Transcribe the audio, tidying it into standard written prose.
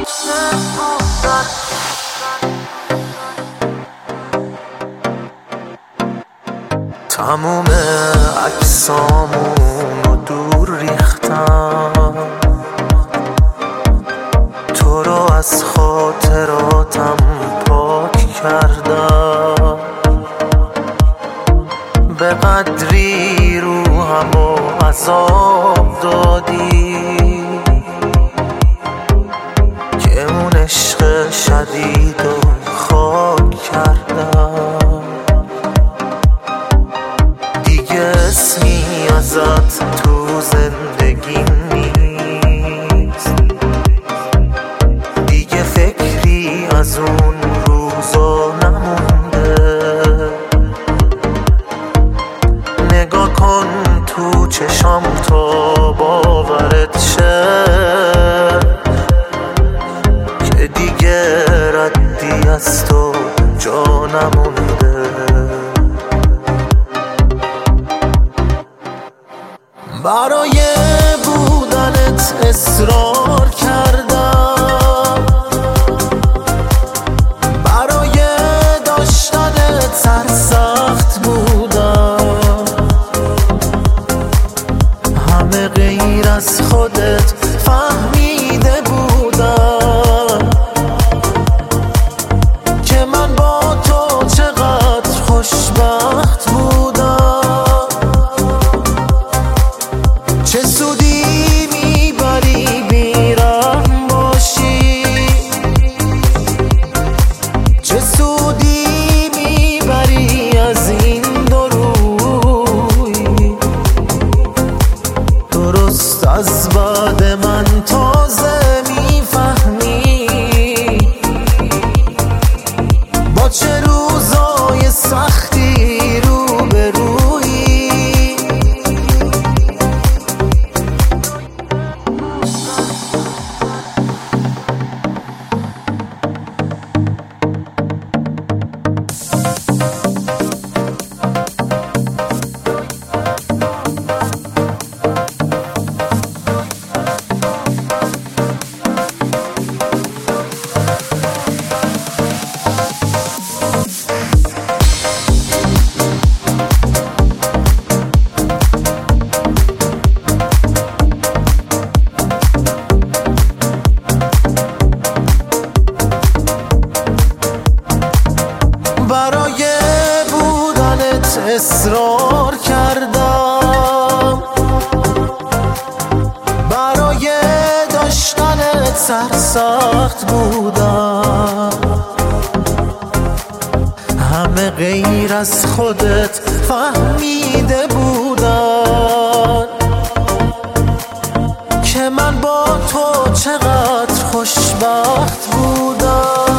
تموم عکسامونو دور ریختم، تو رو از خاطراتم پاک کردم. به قدری روحمو عذاب دادی که اون عشق شدید و خاک کردم. دیگه اسمی ازت تو زندگی نیست، دیگه فکری از اون روزا نمونده. نگاه کن تو چشام تا باورت شه که دیگه ردی از تو جا نمونده. برای بودنت اصرار کردم، برای داشتنت سرسخت بودم. همه غیر از خودت فهمیده بودم که من با تو چقدر خوشبخت بودم. چه سودی میبری بیرحم باشی، چه سودی میبری از این دو روی. درست از بعد من تازه میفهمی با چه روزای سختی روبرویی. برای بودنت اصرار کردم، برای داشتنت سرسخت بودم. همه غیر از خودت فهمیده بودن که من با تو چقدر خوشبخت بودم.